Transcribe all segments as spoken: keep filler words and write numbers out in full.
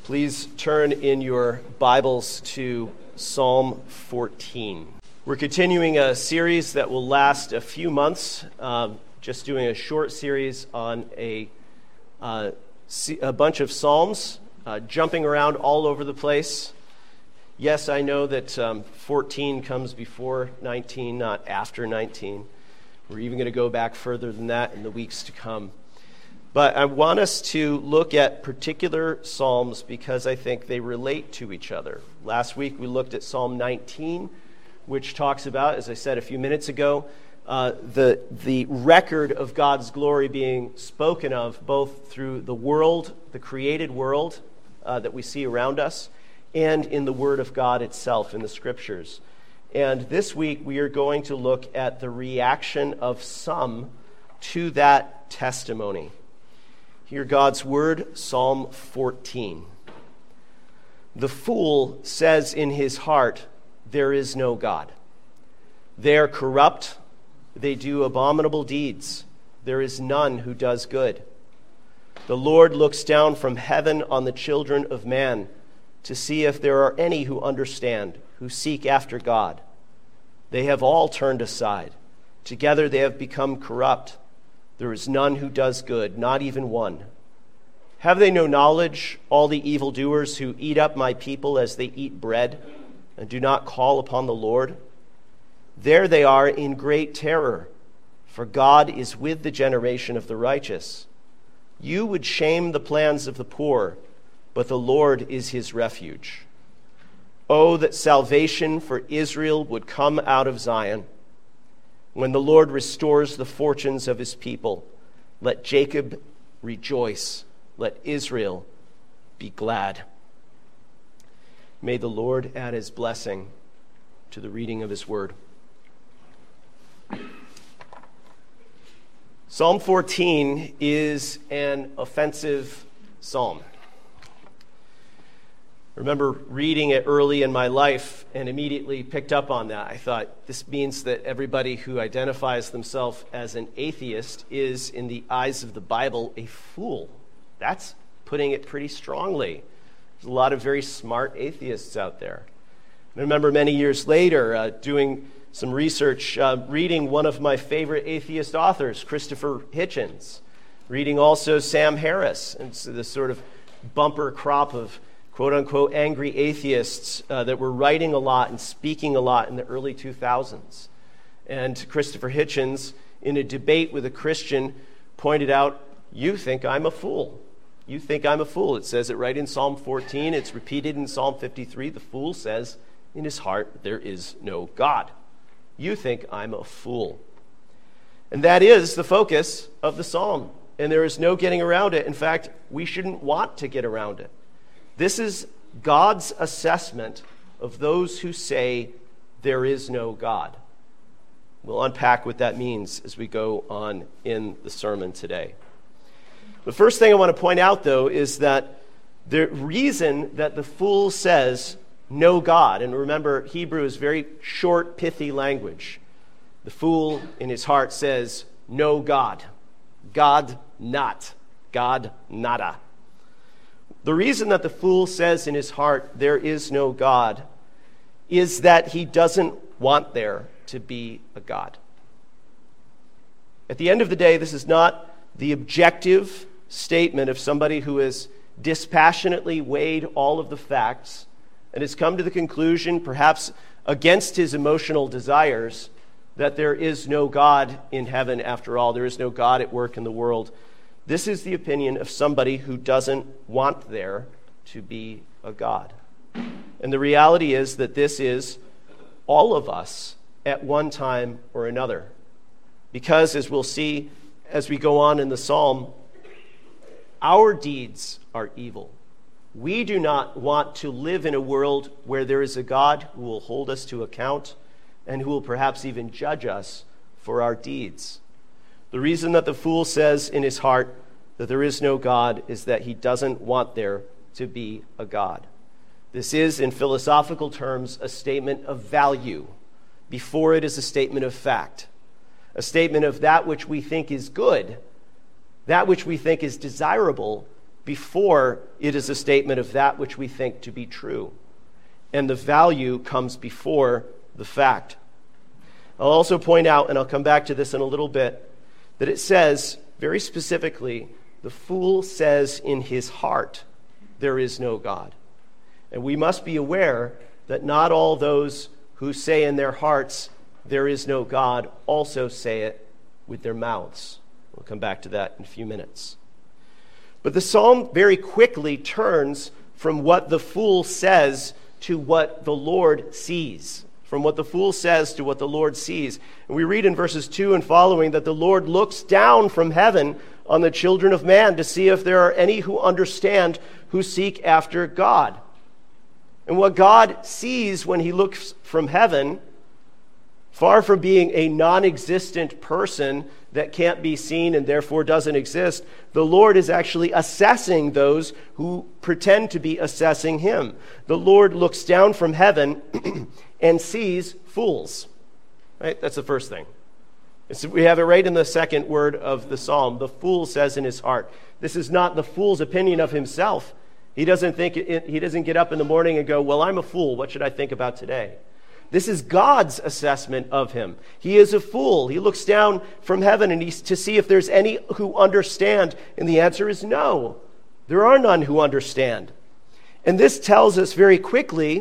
Please turn in your Bibles to Psalm fourteen. We're continuing a series that will last a few months, uh, just doing a short series on a, uh, a bunch of Psalms, uh, jumping around all over the place. Yes, I know that um, fourteen comes before nineteen, not after nineteen. We're even going to go back further than that in the weeks to come. But I want us to look at particular Psalms because I think they relate to each other. Last week we looked at Psalm nineteen, which talks about, as I said a few minutes ago, uh, the, the record of God's glory being spoken of both through the world, the created world uh, that we see around us, and in the Word of God itself, in the Scriptures. And this week we are going to look at the reaction of some to that testimony. Hear God's word, Psalm fourteen. The fool says in his heart, "There is no God." They are corrupt, they do abominable deeds. There is none who does good. The Lord looks down from heaven on the children of man to see if there are any who understand, who seek after God. They have all turned aside. Together they have become corrupt. There is none who does good, not even one. Have they no knowledge, all the evildoers who eat up my people as they eat bread and do not call upon the Lord? There they are in great terror, for God is with the generation of the righteous. You would shame the plans of the poor, but the Lord is his refuge. Oh, that salvation for Israel would come out of Zion. When the Lord restores the fortunes of his people, let Jacob rejoice, let Israel be glad. May the Lord add his blessing to the reading of his word. Psalm fourteen is an offensive psalm. I remember reading it early in my life and immediately picked up on that. I thought, this means that everybody who identifies themselves as an atheist is, in the eyes of the Bible, a fool. That's putting it pretty strongly. There's a lot of very smart atheists out there. I remember many years later uh, doing some research, uh, reading one of my favorite atheist authors, Christopher Hitchens, reading also Sam Harris, and so this sort of bumper crop of quote-unquote angry atheists uh, that were writing a lot and speaking a lot in the early two thousands. And Christopher Hitchens, in a debate with a Christian, pointed out, you think I'm a fool. You think I'm a fool. It says it right in Psalm fourteen. It's repeated in Psalm fifty-three. The fool says in his heart, there is no God. You think I'm a fool. And that is the focus of the psalm. And there is no getting around it. In fact, we shouldn't want to get around it. This is God's assessment of those who say there is no God. We'll unpack what that means as we go on in the sermon today. The first thing I want to point out, though, is that the reason that the fool says no God, and remember, Hebrew is very short, pithy language. The fool in his heart says no God. God not. God nada. The reason that the fool says in his heart, there is no God, is that he doesn't want there to be a God. At the end of the day, this is not the objective statement of somebody who has dispassionately weighed all of the facts and has come to the conclusion, perhaps against his emotional desires, that there is no God in heaven after all. There is no God at work in the world. This is the opinion of somebody who doesn't want there to be a God. And the reality is that this is all of us at one time or another. Because, as we'll see as we go on in the psalm, our deeds are evil. We do not want to live in a world where there is a God who will hold us to account and who will perhaps even judge us for our deeds. The reason that the fool says in his heart that there is no God is that he doesn't want there to be a God. This is, in philosophical terms, a statement of value before it is a statement of fact, a statement of that which we think is good, that which we think is desirable before it is a statement of that which we think to be true. And the value comes before the fact. I'll also point out, and I'll come back to this in a little bit, that it says very specifically, the fool says in his heart, there is no God. And we must be aware that not all those who say in their hearts, there is no God, also say it with their mouths. We'll come back to that in a few minutes. But the psalm very quickly turns from what the fool says to what the Lord sees. From what the fool says to what the Lord sees. And we read in verses two and following that the Lord looks down from heaven on the children of man to see if there are any who understand, who seek after God. And what God sees when he looks from heaven, far from being a non-existent person that can't be seen and therefore doesn't exist, the Lord is actually assessing those who pretend to be assessing him. The Lord looks down from heaven and sees fools. Right? That's the first thing. It's, we have it right in the second word of the psalm. The fool says in his heart. This is not the fool's opinion of himself. He doesn't think it, he doesn't get up in the morning and go, well, I'm a fool. What should I think about today? This is God's assessment of him. He is a fool. He looks down from heaven and he's to see if there's any who understand. And the answer is no. There are none who understand. And this tells us very quickly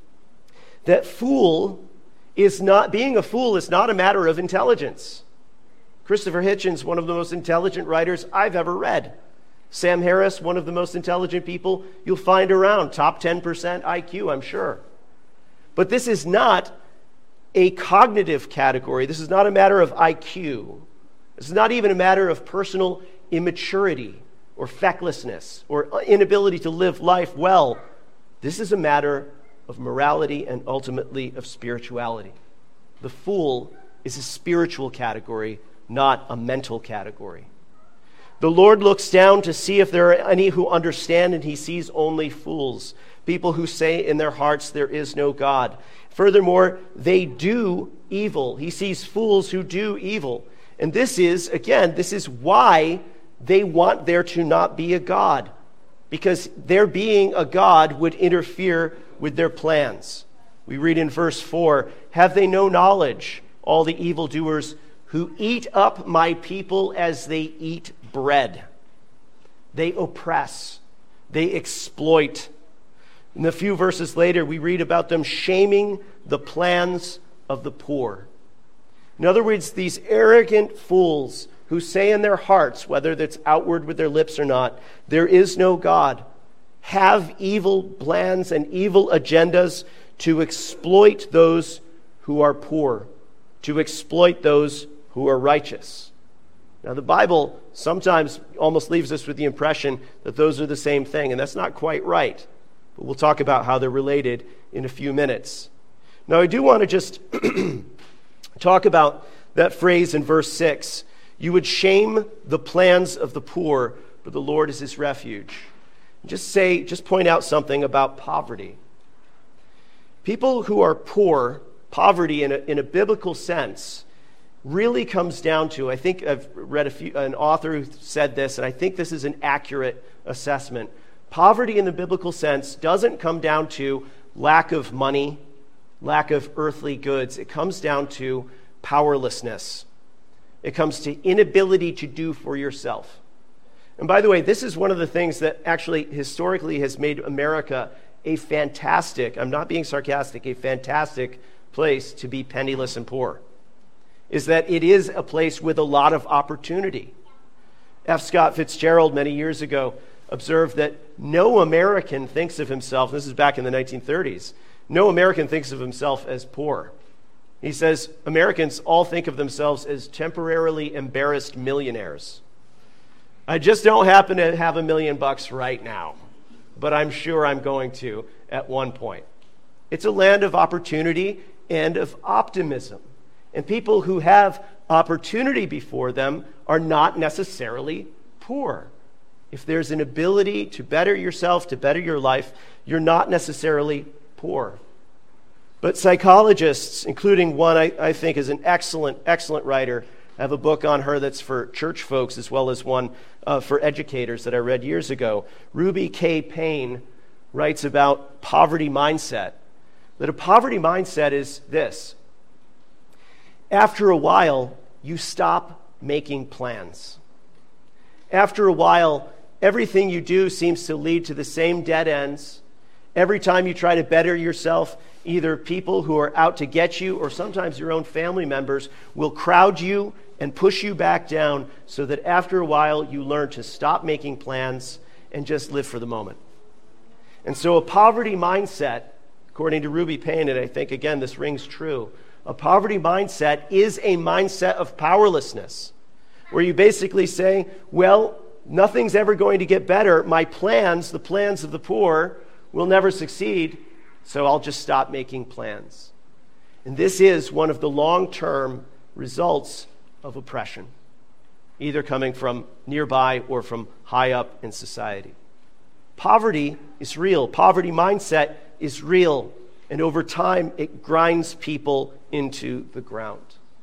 that fool is not, being a fool is not a matter of intelligence. Christopher Hitchens, one of the most intelligent writers I've ever read. Sam Harris, one of the most intelligent people you'll find around. Top ten percent I Q, I'm sure. But this is not a cognitive category. This is not a matter of I Q. This is not even a matter of personal immaturity or fecklessness or inability to live life well. This is a matter of morality and ultimately of spirituality. The fool is a spiritual category, not a mental category. The Lord looks down to see if there are any who understand, and he sees only fools, people who say in their hearts there is no God. Furthermore, they do evil. He sees fools who do evil. And this is, again, this is why they want there to not be a God, because there being a God would interfere with their plans. We read in verse four, have they no knowledge, all the evildoers who eat up my people as they eat bread? They oppress, they exploit. In a few verses later, we read about them shaming the plans of the poor. In other words, these arrogant fools who say in their hearts, whether that's outward with their lips or not, there is no God, have evil plans and evil agendas to exploit those who are poor, to exploit those who are righteous. Now, the Bible sometimes almost leaves us with the impression that those are the same thing, and that's not quite right. But we'll talk about how they're related in a few minutes. Now, I do want to just talk about that phrase in verse six. You would shame the plans of the poor, but the Lord is his refuge. Just say, just point out something about poverty. People who are poor, poverty in a, in a biblical sense, really comes down to, I think I've read a few, an author who said this, and I think this is an accurate assessment. Poverty in the biblical sense doesn't come down to lack of money, lack of earthly goods. It comes down to powerlessness. It comes to inability to do for yourself. And by the way, this is one of the things that actually historically has made America a fantastic, I'm not being sarcastic, a fantastic place to be penniless and poor, is that it is a place with a lot of opportunity. F. Scott Fitzgerald many years ago observed that no American thinks of himself, this is back in the nineteen thirties, no American thinks of himself as poor. He says Americans all think of themselves as temporarily embarrassed millionaires. I just don't happen to have a million bucks right now, but I'm sure I'm going to at one point. It's a land of opportunity and of optimism. And people who have opportunity before them are not necessarily poor. If there's an ability to better yourself, to better your life, you're not necessarily poor. But psychologists, including one I, I think is an excellent, excellent writer, I have a book on her that's for church folks as well as one uh, for educators that I read years ago. Ruby K. Payne writes about poverty mindset, that a poverty mindset is this. After a while, you stop making plans. After a while, everything you do seems to lead to the same dead ends. Every time you try to better yourself, either people who are out to get you or sometimes your own family members will crowd you and push you back down so that after a while you learn to stop making plans and just live for the moment. And so a poverty mindset, according to Ruby Payne, and I think, again, this rings true, a poverty mindset is a mindset of powerlessness, where you basically say, well, nothing's ever going to get better. My plans, the plans of the poor, will never succeed, so I'll just stop making plans. And this is one of the long-term results of oppression, either coming from nearby or from high up in society. Poverty is real. Poverty mindset is real. And over time, it grinds people into the ground.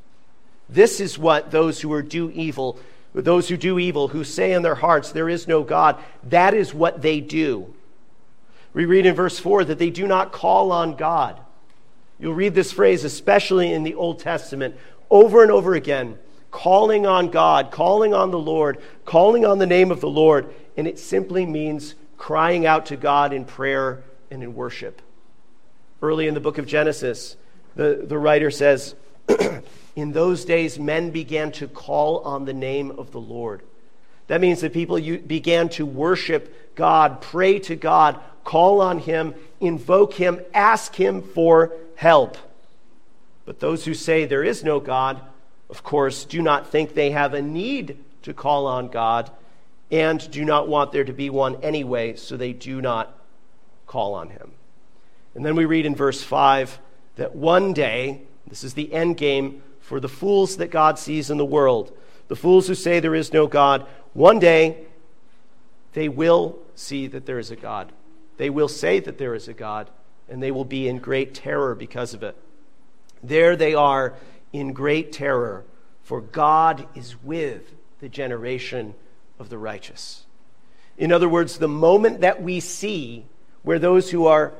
This is what those who are do evil, those who do evil, who say in their hearts, there is no God, that is what they do. We read in verse four that they do not call on God. You'll read this phrase, especially in the Old Testament, over and over again, calling on God, calling on the Lord, calling on the name of the Lord, and it simply means crying out to God in prayer and in worship. Early in the book of Genesis, the, the writer says, in those days men began to call on the name of the Lord. That means that people began to worship God, pray to God, call on him, invoke him, ask him for help. But those who say there is no God, of course, do not think they have a need to call on God and do not want there to be one anyway, so they do not call on him. And then we read in verse five that one day, this is the end game for the fools that God sees in the world, the fools who say there is no God, one day they will see that there is a God. They will say that there is a God, and they will be in great terror because of it. There they are in great terror, for God is with the generation of the righteous. In other words, the moment that we see where those who are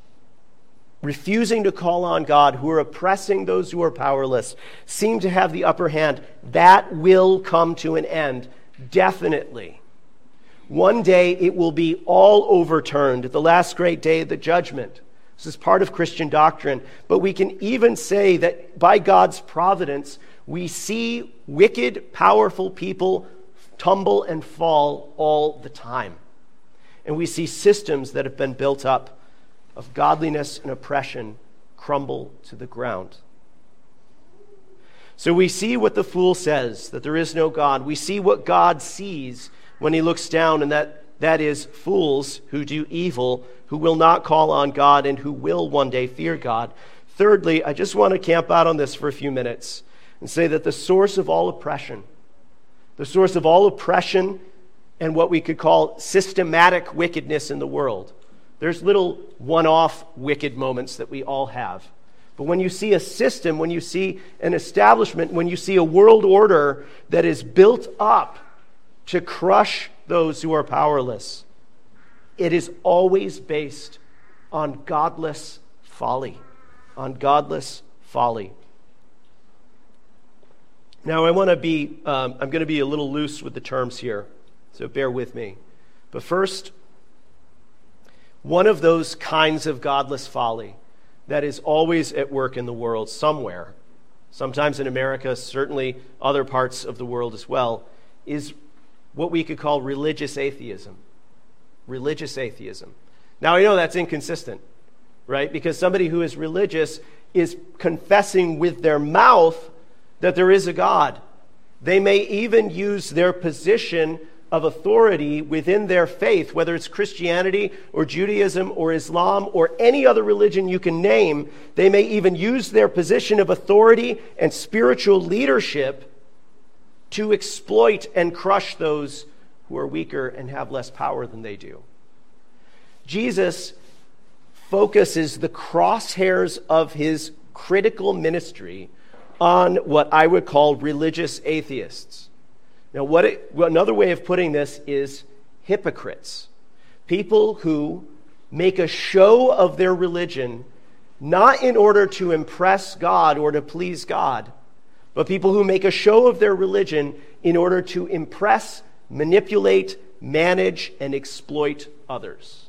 refusing to call on God, who are oppressing those who are powerless, seem to have the upper hand, that will come to an end, definitely. One day it will be all overturned, at the last great day of the judgment. This is part of Christian doctrine. But we can even say that by God's providence, we see wicked, powerful people tumble and fall all the time. And we see systems that have been built up of godliness and oppression crumble to the ground. So we see what the fool says, that there is no God. We see what God sees when he looks down, and that, that is fools who do evil, who will not call on God, and who will one day fear God. Thirdly, I just want to camp out on this for a few minutes and say that the source of all oppression, the source of all oppression and what we could call systematic wickedness in the world, there's little one-off wicked moments that we all have. But when you see a system, when you see an establishment, when you see a world order that is built up to crush those who are powerless, it is always based on godless folly, on godless folly. Now, I want to be, um, I'm going to be a little loose with the terms here, so bear with me. But first, one of those kinds of godless folly that is always at work in the world somewhere, sometimes in America, certainly other parts of the world as well, is what we could call religious atheism. Religious atheism. Now, I know that's inconsistent, right? Because somebody who is religious is confessing with their mouth that there is a God. They may even use their position of authority within their faith, whether it's Christianity or Judaism or Islam or any other religion you can name. They may even use their position of authority and spiritual leadership to exploit and crush those who are weaker and have less power than they do. Jesus focuses the crosshairs of his critical ministry on what I would call religious atheists. Now, what it, well, another way of putting this is hypocrites. People who make a show of their religion not in order to impress God or to please God, but people who make a show of their religion in order to impress, manipulate, manage, and exploit others.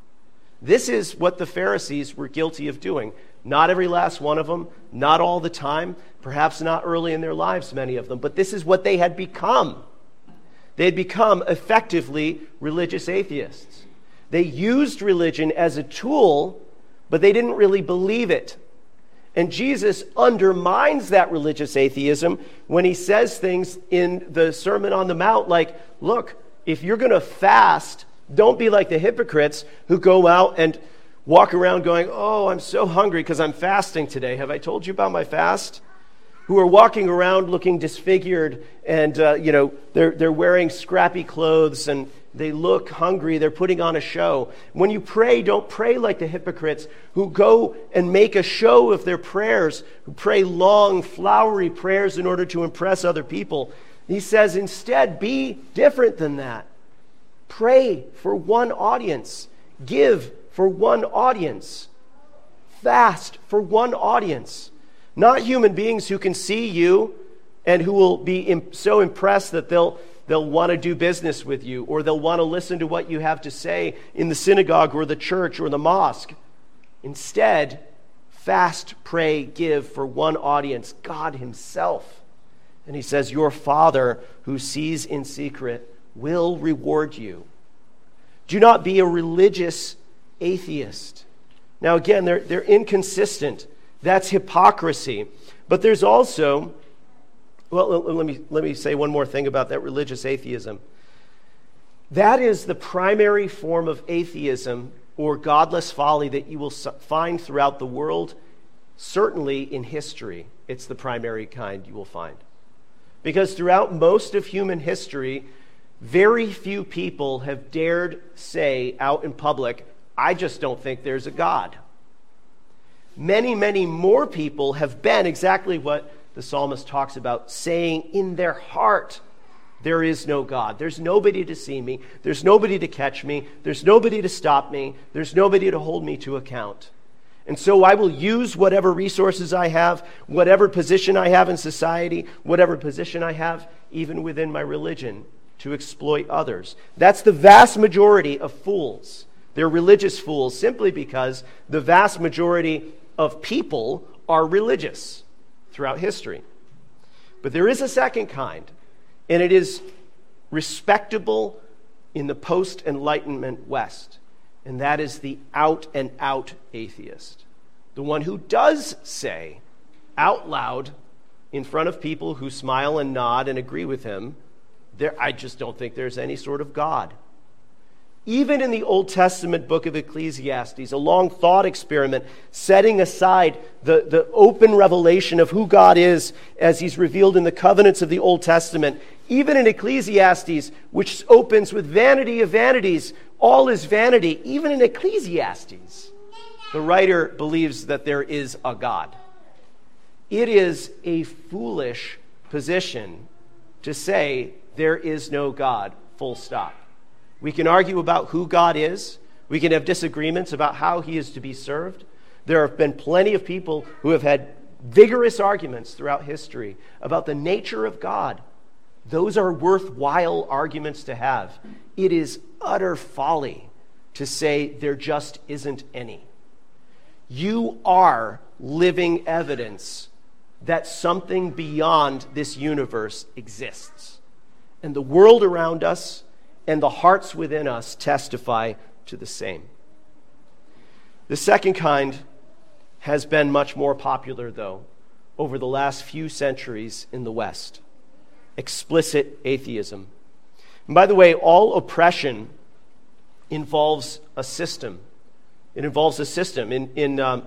This is what the Pharisees were guilty of doing. Not every last one of them, not all the time, perhaps not early in their lives, many of them, but this is what they had become. They had become effectively religious atheists. They used religion as a tool, but they didn't really believe it. And Jesus undermines that religious atheism when he says things in the Sermon on the Mount like, look, if you're going to fast, don't be like the hypocrites who go out and walk around going, oh, I'm so hungry because I'm fasting today. Have I told you about my fast? Who are walking around looking disfigured and, uh, you know, they're, they're wearing scrappy clothes and they look hungry. They're putting on a show. When you pray, don't pray like the hypocrites who go and make a show of their prayers, who pray long, flowery prayers in order to impress other people. He says, instead, be different than that. Pray for one audience. Give for one audience. Fast for one audience. Not human beings who can see you and who will be so impressed that they'll they'll want to do business with you, or they'll want to listen to what you have to say in the synagogue or the church or the mosque. Instead, fast, pray, give for one audience, God himself. And he says, your Father who sees in secret will reward you. Do not be a religious atheist. Now again, they're, they're inconsistent. That's hypocrisy. But there's also, well, let me, let me say one more thing about that religious atheism. That is the primary form of atheism or godless folly that you will find throughout the world, certainly in history. It's the primary kind you will find. Because throughout most of human history, very few people have dared say out in public, I just don't think there's a God. Many, many more people have been exactly what the psalmist talks about, saying in their heart, there is no God. There's nobody to see me. There's nobody to catch me. There's nobody to stop me. There's nobody to hold me to account. And so I will use whatever resources I have, whatever position I have in society, whatever position I have even within my religion, to exploit others. That's the vast majority of fools. They're religious fools simply because the vast majority of people are religious throughout history. But there is a second kind, and it is respectable in the post-Enlightenment West, and that is the out-and-out atheist. The one who does say out loud in front of people who smile and nod and agree with him, there, I just don't think there's any sort of God. Even in the Old Testament book of Ecclesiastes, a long thought experiment, setting aside the, the open revelation of who God is as he's revealed in the covenants of the Old Testament, even in Ecclesiastes, which opens with vanity of vanities, all is vanity. Even in Ecclesiastes, the writer believes that there is a God. It is a foolish position to say there is no God, full stop. We can argue about who God is. We can have disagreements about how he is to be served. There have been plenty of people who have had vigorous arguments throughout history about the nature of God. Those are worthwhile arguments to have. It is utter folly to say there just isn't any. You are living evidence that something beyond this universe exists. And the world around us and the hearts within us testify to the same. The second kind has been much more popular, though, over the last few centuries in the West. Explicit atheism. And by the way, all oppression involves a system. It involves a system. In, in um,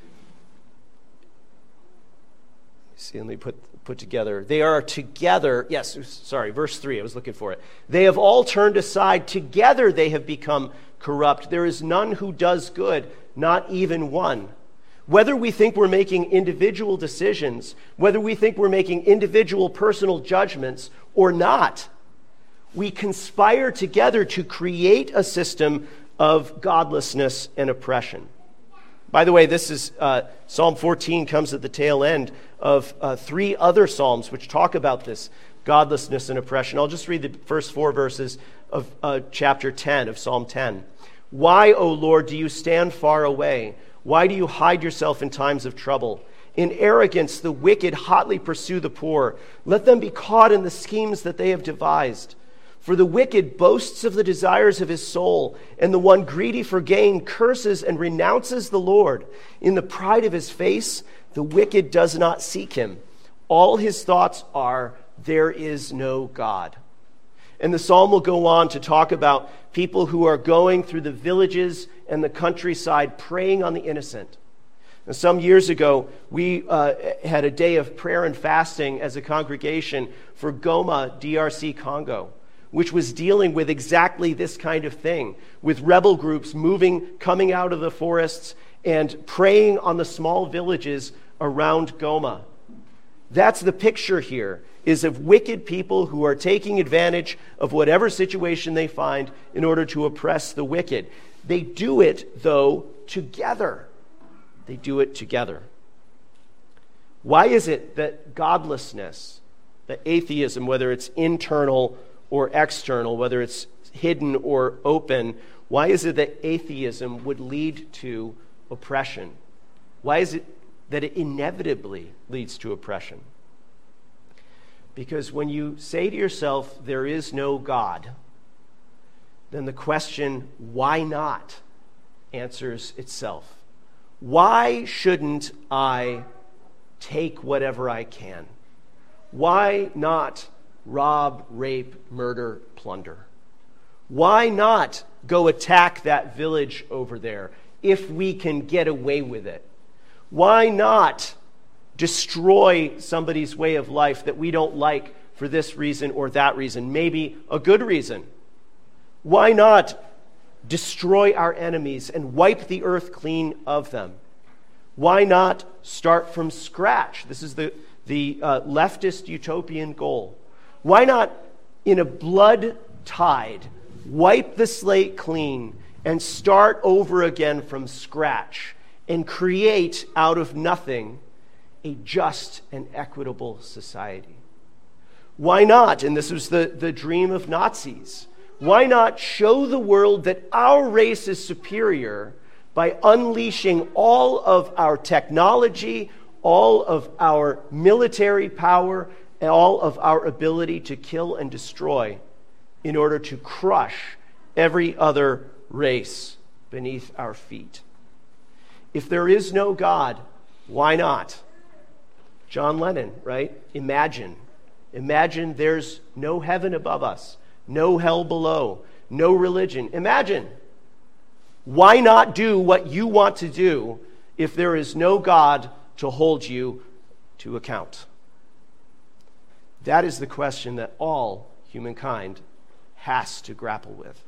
see, let me put put together. They are together. Yes, sorry, verse three. I was looking for it. They have all turned aside. Together they have become corrupt. There is none who does good, not even one. whether we think we're making individual decisions, whether we think we're making individual personal judgments or not, we conspire together to create a system of godlessness and oppression. By the way, this is uh, Psalm fourteen comes at the tail end of uh, three other psalms which talk about this godlessness and oppression. I'll just read the first four verses of uh, chapter ten of Psalm ten. Why, O Lord, do you stand far away? Why do you hide yourself in times of trouble? In arrogance, the wicked hotly pursue the poor. Let them be caught in the schemes that they have devised. For the wicked boasts of the desires of his soul, and the one greedy for gain curses and renounces the Lord. In the pride of his face, the wicked does not seek him. All his thoughts are, there is no God. And the psalm will go on to talk about people who are going through the villages and the countryside preying on the innocent. And some years ago, we uh, had a day of prayer and fasting as a congregation for Goma, D R C Congo, which was dealing with exactly this kind of thing, with rebel groups moving, coming out of the forests and preying on the small villages around Goma. That's the picture here, is of wicked people who are taking advantage of whatever situation they find in order to oppress the wicked. They do it, though, together. They do it together. Why is it that godlessness, that atheism, whether it's internal or external, whether it's hidden or open, why is it that atheism would lead to oppression? Why is it that it inevitably leads to oppression? Because when you say to yourself, there is no God, then the question, why not, answers itself. Why shouldn't I take whatever I can? Why not rob, rape, murder, plunder? Why not go attack that village over there if we can get away with it? Why not destroy somebody's way of life that we don't like for this reason or that reason, maybe a good reason? Why not destroy our enemies and wipe the earth clean of them? Why not start from scratch? This is the, the uh, leftist utopian goal. Why not, in a blood tide, wipe the slate clean and start over again from scratch and create out of nothing a just and equitable society? Why not, and this was the, the dream of Nazis, why not show the world that our race is superior by unleashing all of our technology, all of our military power, and all of our ability to kill and destroy in order to crush every other race beneath our feet? If there is no God, why not? John Lennon, right? Imagine. Imagine there's no heaven above us, no hell below, no religion. Imagine. Why not do what you want to do if there is no God to hold you to account? That is the question that all humankind has to grapple with.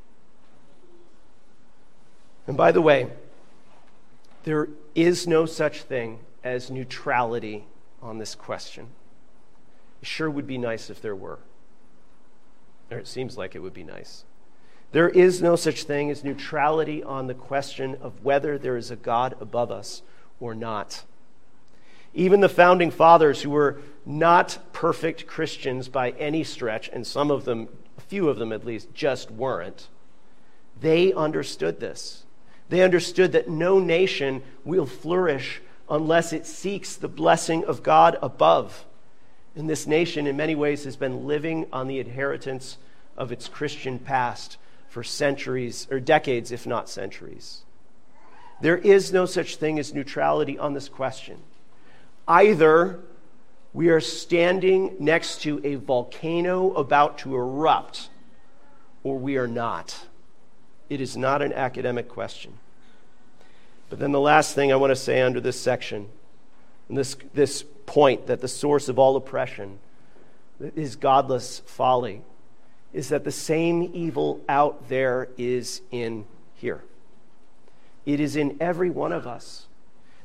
And by the way, there is no such thing as neutrality on this question. It sure would be nice if there were. Or it seems like it would be nice. There is no such thing as neutrality on the question of whether there is a God above us or not. Even the founding fathers, who were not perfect Christians by any stretch, and some of them, a few of them at least, just weren't, they understood this. They understood that no nation will flourish unless it seeks the blessing of God above. And this nation, in many ways, has been living on the inheritance of its Christian past for centuries, or decades, if not centuries. There is no such thing as neutrality on this question. Either we are standing next to a volcano about to erupt, or we are not. It is not an academic question. But then the last thing I want to say under this section, and this, this point that the source of all oppression is godless folly, is that the same evil out there is in here. It is in every one of us.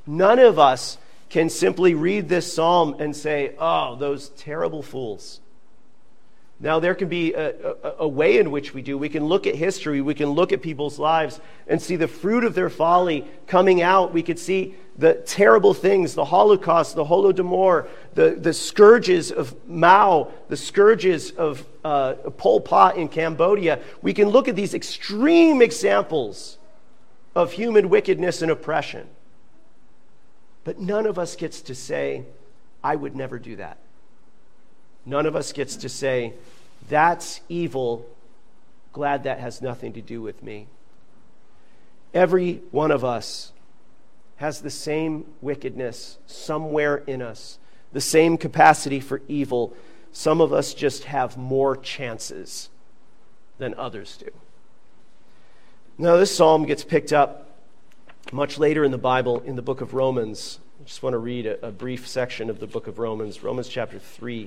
None of us can simply read this psalm and say, oh, those terrible fools. Now, there can be a, a, a way in which we do. We can look at history. We can look at people's lives and see the fruit of their folly coming out. We could see the terrible things, the Holocaust, the Holodomor, the, the scourges of Mao, the scourges of uh, Pol Pot in Cambodia. We can look at these extreme examples of human wickedness and oppression. But none of us gets to say, I would never do that. None of us gets to say, that's evil. Glad that has nothing to do with me. Every one of us has the same wickedness somewhere in us, the same capacity for evil. Some of us just have more chances than others do. Now, this psalm gets picked up much later in the Bible, in the book of Romans. I just want to read a, a brief section of the book of Romans, Romans chapter three,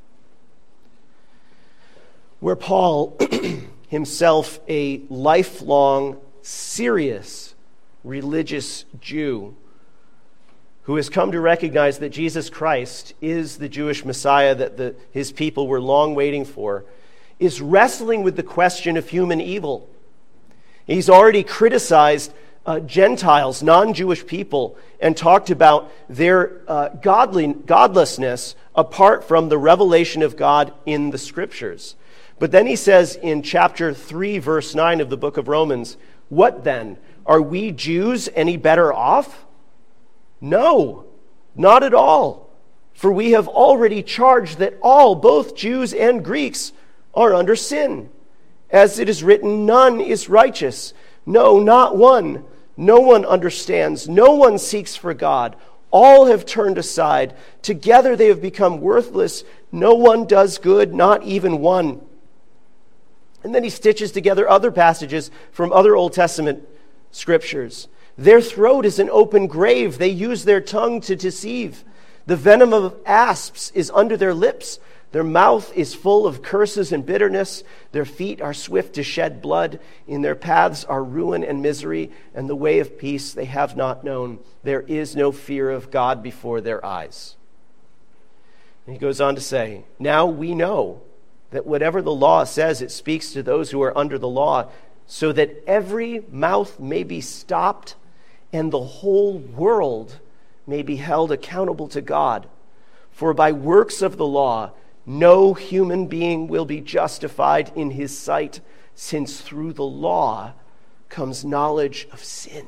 where Paul, himself a lifelong, serious, religious Jew, who has come to recognize that Jesus Christ is the Jewish Messiah that the, his people were long waiting for, is wrestling with the question of human evil. He's already criticized uh, Gentiles, non-Jewish people, and talked about their uh, godly, godlessness apart from the revelation of God in the Scriptures. But then he says in chapter three, verse nine of the book of Romans, what then? Are we Jews any better off? No, not at all. For we have already charged that all, both Jews and Greeks, are under sin. As it is written, none is righteous. No, not one. No one understands. No one seeks for God. All have turned aside. Together they have become worthless. No one does good, not even one. And then he stitches together other passages from other Old Testament scriptures. Their throat is an open grave. They use their tongue to deceive. The venom of asps is under their lips. Their mouth is full of curses and bitterness. Their feet are swift to shed blood. In their paths are ruin and misery, and the way of peace they have not known. There is no fear of God before their eyes. And he goes on to say, now we know that whatever the law says, it speaks to those who are under the law, so that every mouth may be stopped and the whole world may be held accountable to God. For by works of the law, no human being will be justified in his sight, since through the law comes knowledge of sin.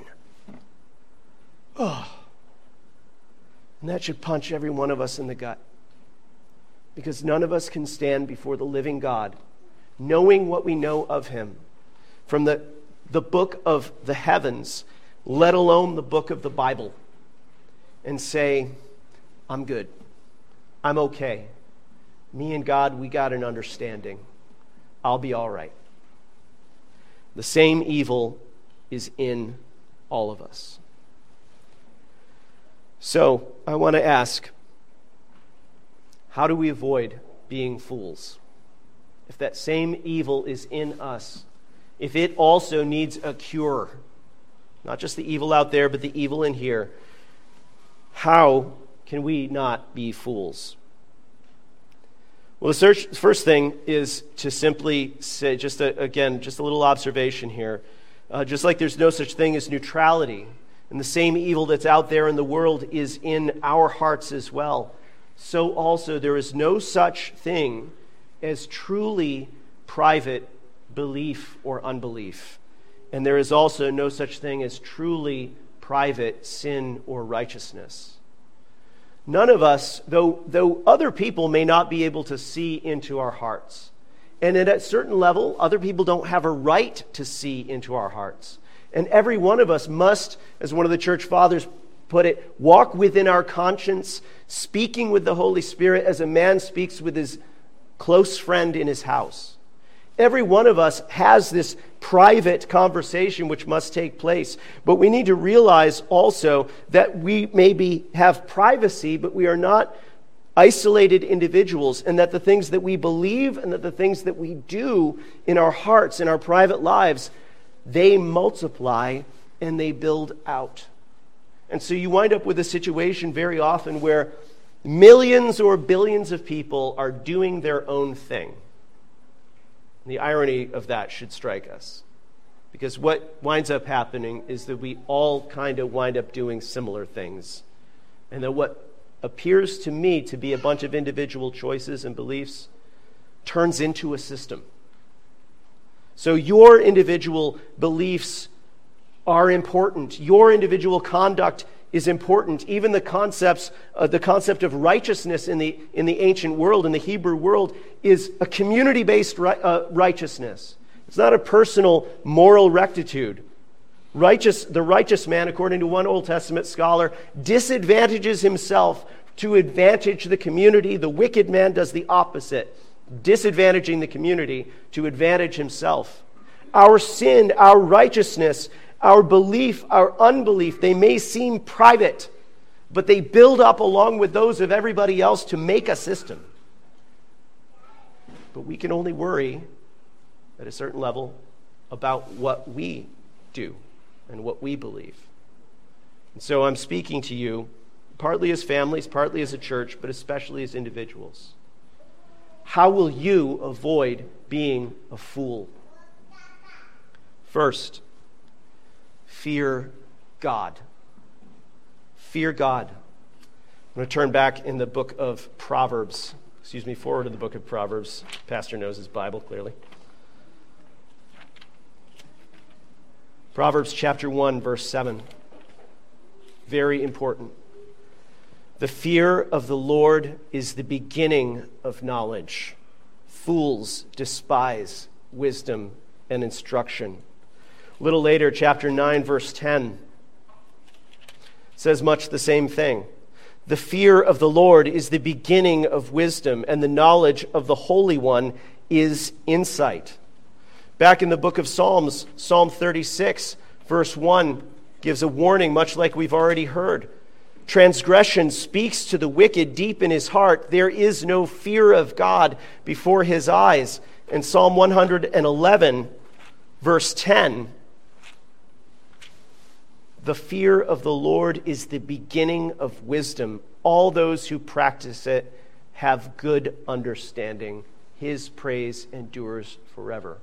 Oh, and that should punch every one of us in the gut. Because none of us can stand before the living God, knowing what we know of him from the, the book of the heavens, let alone the book of the Bible, and say, I'm good. I'm okay. Me and God, we got an understanding. I'll be all right. The same evil is in all of us. So, I want to ask, how do we avoid being fools? If that same evil is in us, if it also needs a cure, not just the evil out there, but the evil in here, how can we not be fools? Well, the search, first thing is to simply say, just a, again, just a little observation here. Uh, just like there's no such thing as neutrality, and the same evil that's out there in the world is in our hearts as well, so also there is no such thing as truly private belief or unbelief. And there is also no such thing as truly private sin or righteousness. None of us, though, though other people may not be able to see into our hearts, and at a certain level, other people don't have a right to see into our hearts. And every one of us must, as one of the church fathers put it, walk within our conscience, speaking with the Holy Spirit as a man speaks with his close friend in his house. Every one of us has this private conversation which must take place, but we need to realize also that we maybe have privacy, but we are not isolated individuals, and that the things that we believe and that the things that we do in our hearts, in our private lives, they multiply and they build out. And so you wind up with a situation very often where millions or billions of people are doing their own thing. And the irony of that should strike us. Because what winds up happening is that we all kind of wind up doing similar things. And that what appears to me to be a bunch of individual choices and beliefs turns into a system. So your individual beliefs are important. Your individual conduct is important. Even the concepts, uh, the concept of righteousness in the in the ancient world, in the Hebrew world, is a community-based ri- uh, righteousness. It's not a personal moral rectitude. Righteous, the righteous man, according to one Old Testament scholar, disadvantages himself to advantage the community. The wicked man does the opposite, disadvantaging the community to advantage himself. Our sin, our righteousness, our belief, our unbelief, they may seem private, but they build up along with those of everybody else to make a system. But we can only worry at a certain level about what we do and what we believe. And so I'm speaking to you partly as families, partly as a church, but especially as individuals. How will you avoid being a fool? First, fear God. Fear God. I'm going to turn back in the book of Proverbs. Excuse me, forward to the book of Proverbs. Pastor knows his Bible clearly. Proverbs chapter one, verse seven. Very important. The fear of the Lord is the beginning of knowledge. Fools despise wisdom and instruction. A little later, chapter nine, verse ten, says much the same thing. The fear of the Lord is the beginning of wisdom, and the knowledge of the Holy One is insight. Back in the book of Psalms, Psalm thirty-six, verse one, gives a warning, much like we've already heard. Transgression speaks to the wicked deep in his heart. There is no fear of God before his eyes. And Psalm one eleven, verse ten, the fear of the Lord is the beginning of wisdom. All those who practice it have good understanding. His praise endures forever.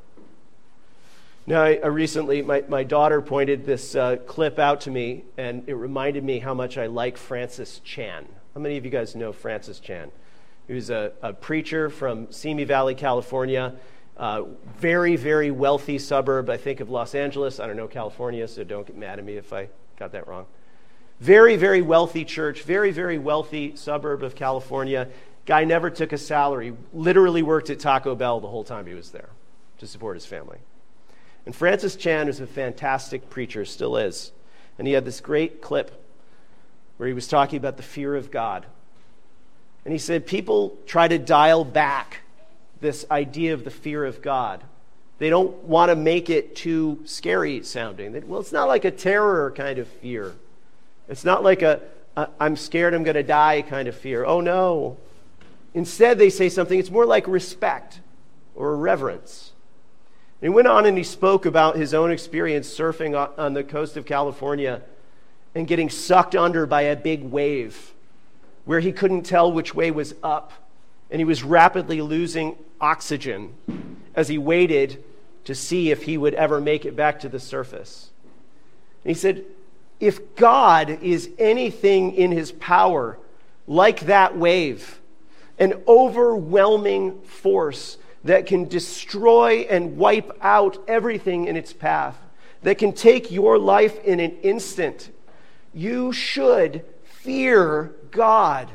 Now, I, I recently, my, my daughter pointed this uh, clip out to me, and it reminded me how much I like Francis Chan. How many of you guys know Francis Chan? He was a, a preacher from Simi Valley, California. Uh, very, very wealthy suburb, I think, of Los Angeles. I don't know California, so don't get mad at me if I got that wrong. Very, very wealthy church, very, very wealthy suburb of California. Guy never took a salary, literally worked at Taco Bell the whole time he was there to support his family. And Francis Chan was a fantastic preacher, still is. And he had this great clip where he was talking about the fear of God. And he said people try to dial back this idea of the fear of God. They don't want to make it too scary sounding. They, well, it's not like a terror kind of fear. It's not like a, a I'm scared I'm going to die kind of fear. Oh, no. Instead, they say something, it's more like respect or reverence. And he went on and he spoke about his own experience surfing on the coast of California and getting sucked under by a big wave where he couldn't tell which way was up. And he was rapidly losing oxygen as he waited to see if he would ever make it back to the surface. And he said, if God is anything in his power like that wave, an overwhelming force that can destroy and wipe out everything in its path, that can take your life in an instant, you should fear God.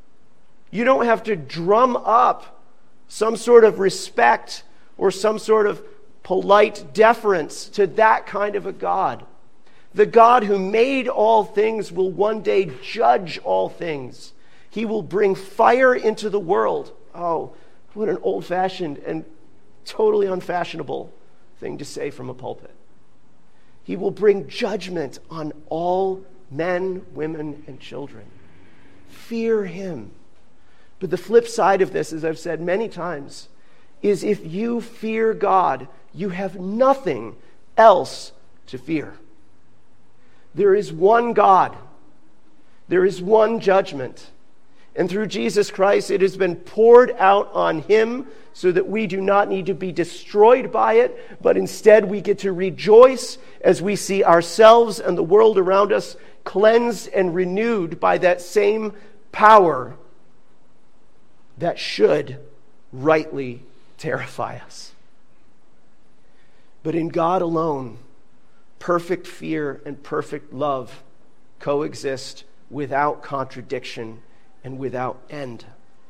You don't have to drum up some sort of respect or some sort of polite deference to that kind of a God. The God who made all things will one day judge all things. He will bring fire into the world. Oh, what an old-fashioned and totally unfashionable thing to say from a pulpit. He will bring judgment on all men, women, and children. Fear him. But the flip side of this, as I've said many times, is if you fear God, you have nothing else to fear. There is one God, there is one judgment. And through Jesus Christ, it has been poured out on him so that we do not need to be destroyed by it, but instead we get to rejoice as we see ourselves and the world around us cleansed and renewed by that same power that should rightly terrify us. But in God alone, perfect fear and perfect love coexist without contradiction and without end.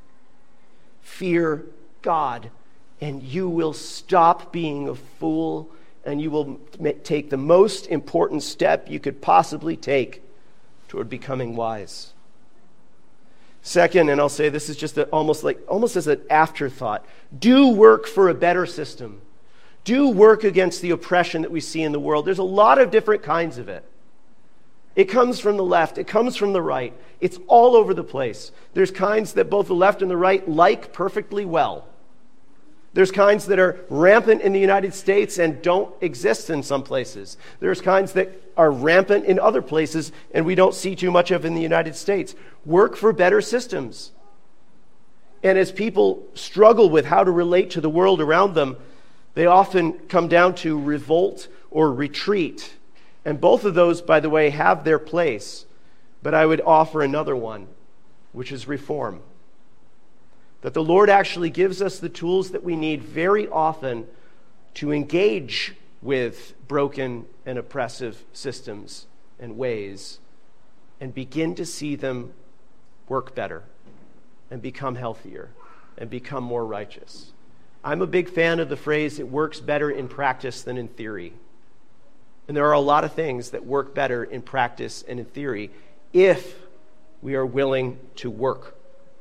Fear God, and you will stop being a fool, and you will take the most important step you could possibly take toward becoming wise. Second, and I'll say this is just a, almost like almost as an afterthought, do work for a better system. Do work against the oppression that we see in the world. There's a lot of different kinds of it. It comes from the left. It comes from the right. It's all over the place. There's kinds that both the left and the right like perfectly well. There's kinds that are rampant in the United States and don't exist in some places. There's kinds that are rampant in other places and we don't see too much of in the United States. Work for better systems. And as people struggle with how to relate to the world around them, they often come down to revolt or retreat. And both of those, by the way, have their place. But I would offer another one, which is reform. That the Lord actually gives us the tools that we need very often to engage with broken and oppressive systems and ways and begin to see them work better and become healthier and become more righteous. I'm a big fan of the phrase, it works better in practice than in theory. And there are a lot of things that work better in practice and in theory if we are willing to work.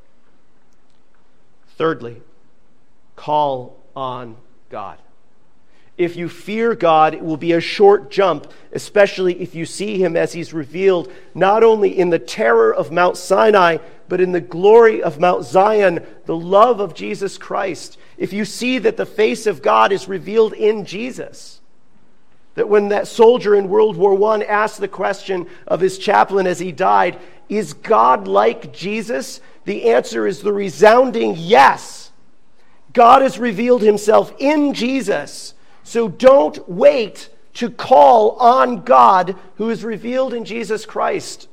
Thirdly, call on God. If you fear God, it will be a short jump, especially if you see him as he's revealed not only in the terror of Mount Sinai, but in the glory of Mount Zion, the love of Jesus Christ. If you see that the face of God is revealed in Jesus, that when that soldier in World War One asked the question of his chaplain as he died, is God like Jesus? The answer is the resounding yes. God has revealed himself in Jesus. So don't wait to call on God who is revealed in Jesus Christ.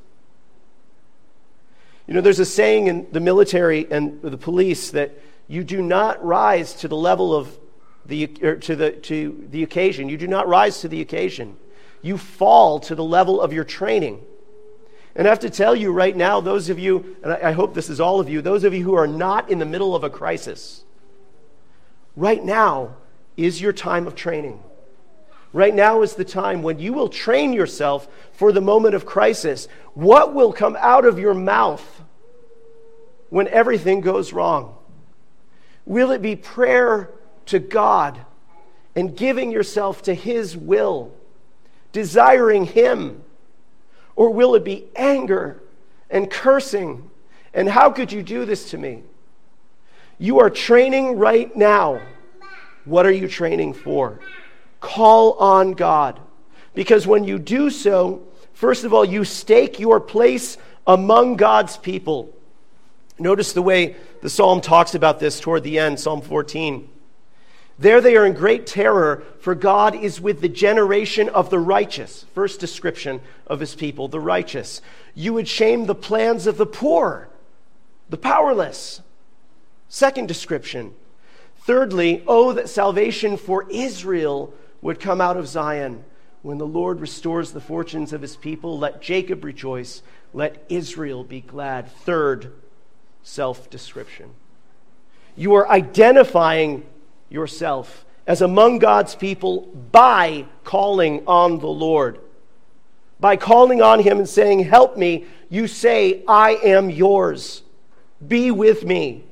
You know, there's a saying in the military and the police that you do not rise to the level of the or to the to the occasion. You do not rise to the occasion. You fall to the level of your training. And I have to tell you right now, those of you, and I hope this is all of you, those of you who are not in the middle of a crisis, right now is your time of training. Right now is the time when you will train yourself for the moment of crisis. What will come out of your mouth when everything goes wrong? Will it be prayer to God and giving yourself to his will, desiring him? Or will it be anger and cursing? And how could you do this to me? You are training right now. What are you training for? Call on God. Because when you do so, first of all, you stake your place among God's people. Notice the way the psalm talks about this toward the end, Psalm fourteen. There they are in great terror, for God is with the generation of the righteous. First description of his people, the righteous. You would shame the plans of the poor, the powerless. Second description. Thirdly, oh, that salvation for Israel would come out of Zion. When the Lord restores the fortunes of his people, let Jacob rejoice, let Israel be glad. Third self-description. You are identifying yourself as among God's people by calling on the Lord. By calling on him and saying, help me, you say, I am yours. Be with me.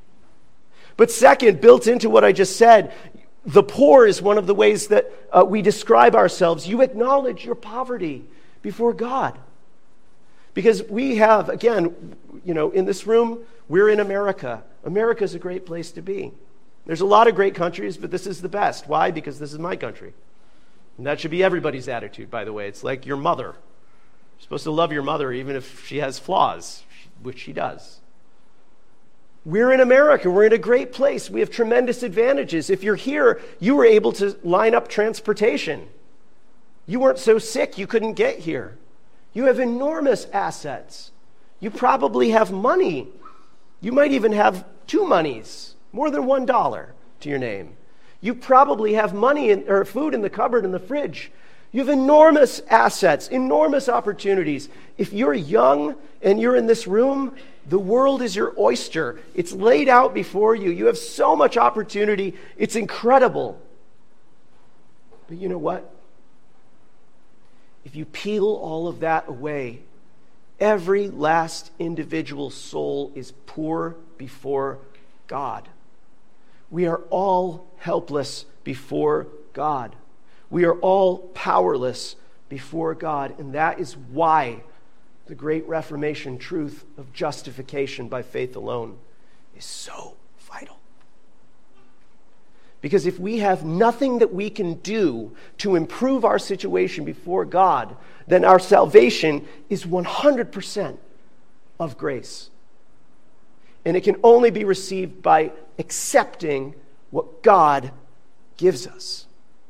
But second, built into what I just said, the poor is one of the ways that uh, we describe ourselves. You acknowledge your poverty before God. Because we have, again, you know, in this room, we're in America. America is a great place to be. There's a lot of great countries, but this is the best. Why? Because this is my country. And that should be everybody's attitude, by the way. It's like your mother. You're supposed to love your mother even if she has flaws, which she does. We're in America. We're in a great place. We have tremendous advantages. If you're here, you were able to line up transportation. You weren't so sick you couldn't get here. You have enormous assets. You probably have money. You might even have two monies, more than one dollar to your name. You probably have money in, or food in the cupboard in the fridge. You have enormous assets, enormous opportunities. If you're young and you're in this room, the world is your oyster. It's laid out before you. You have so much opportunity. It's incredible. But you know what? If you peel all of that away, every last individual soul is poor before God. We are all helpless before God. We are all powerless before God, and that is why the great Reformation truth of justification by faith alone is so vital. Because if we have nothing that we can do to improve our situation before God, then our salvation is one hundred percent of grace. And it can only be received by accepting what God gives us.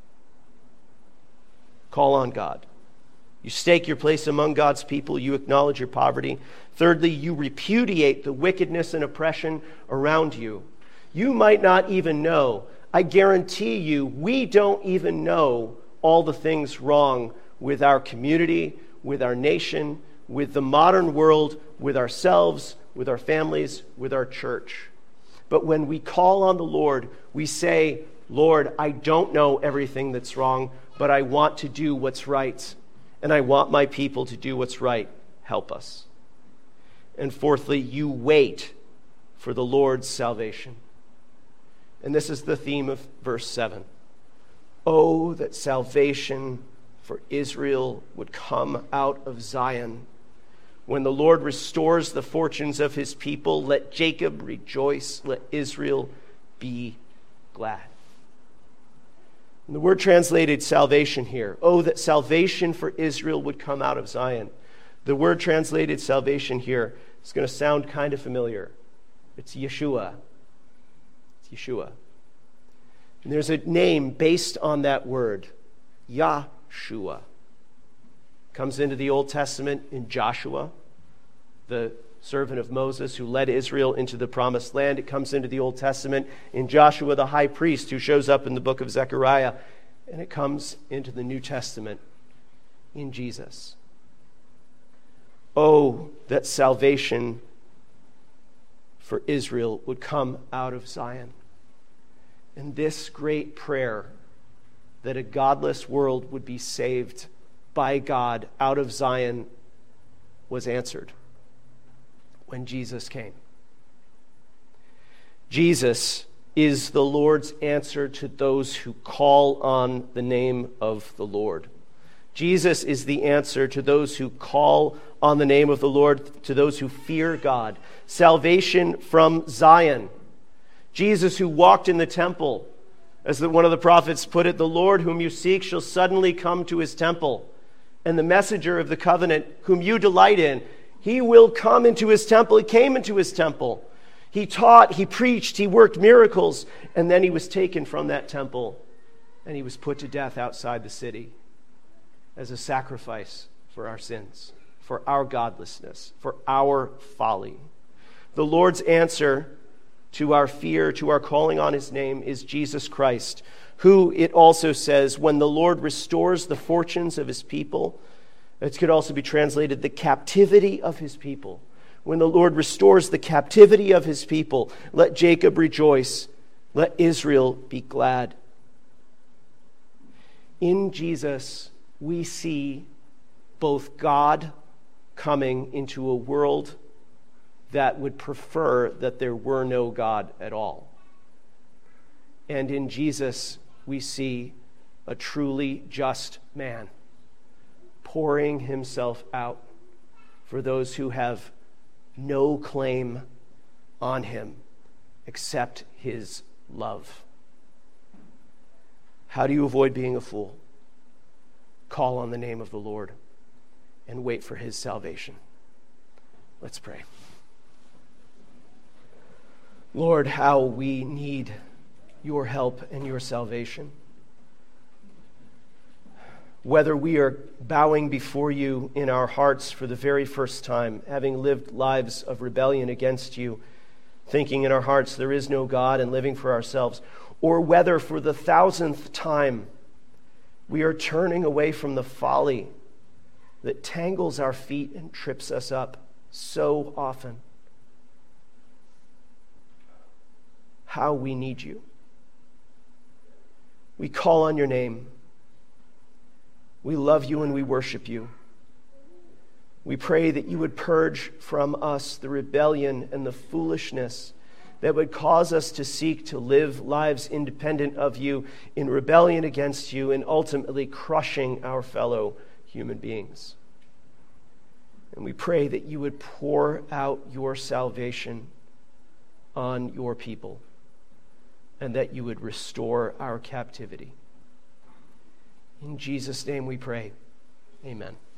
Call on God. You stake your place among God's people. You acknowledge your poverty. Thirdly, you repudiate the wickedness and oppression around you. You might not even know. I guarantee you, we don't even know all the things wrong with our community, with our nation, with the modern world, with ourselves, with our families, with our church. But when we call on the Lord, we say, Lord, I don't know everything that's wrong, but I want to do what's right. And I want my people to do what's right. Help us. And fourthly, you wait for the Lord's salvation. And this is the theme of verse seven. Oh, that salvation for Israel would come out of Zion. When the Lord restores the fortunes of his people, let Jacob rejoice, let Israel be glad. And the word translated salvation here. Oh, that salvation for Israel would come out of Zion. The word translated salvation here is going to sound kind of familiar. It's Yeshua. It's Yeshua. And there's a name based on that word, Yahshua. Comes into the Old Testament in Joshua, the servant of Moses who led Israel into the promised land. It comes into the Old Testament in Joshua, the high priest, who shows up in the book of Zechariah. And it comes into the New Testament in Jesus. Oh, that salvation for Israel would come out of Zion. And this great prayer, that a godless world would be saved by God out of Zion, was answered when Jesus came. Jesus is the Lord's answer to those who call on the name of the Lord. Jesus is the answer to those who call on the name of the Lord, to those who fear God. Salvation from Zion. Jesus, who walked in the temple, as the, one of the prophets put it, the Lord whom you seek shall suddenly come to his temple. And the messenger of the covenant, whom you delight in, he will come into his temple. He came into his temple. He taught, he preached, he worked miracles, and then he was taken from that temple, and he was put to death outside the city as a sacrifice for our sins, for our godlessness, for our folly. The Lord's answer to our fear, to our calling on his name, is Jesus Christ, who, it also says, when the Lord restores the fortunes of his people, it could also be translated the captivity of his people. When the Lord restores the captivity of his people, let Jacob rejoice, let Israel be glad. In Jesus, we see both God coming into a world that would prefer that there were no God at all. And in Jesus, we see a truly just man pouring himself out for those who have no claim on him except his love. How do you avoid being a fool? Call on the name of the Lord and wait for his salvation. Let's pray. Lord, how we need your help and your salvation. Whether we are bowing before you in our hearts for the very first time, having lived lives of rebellion against you, thinking in our hearts there is no God and living for ourselves, or whether for the thousandth time we are turning away from the folly that tangles our feet and trips us up so often. How we need you. We call on your name. We love you and we worship you. We pray that you would purge from us the rebellion and the foolishness that would cause us to seek to live lives independent of you, in rebellion against you, and ultimately crushing our fellow human beings. And we pray that you would pour out your salvation on your people, and that you would restore our captivity. In Jesus' name we pray. Amen.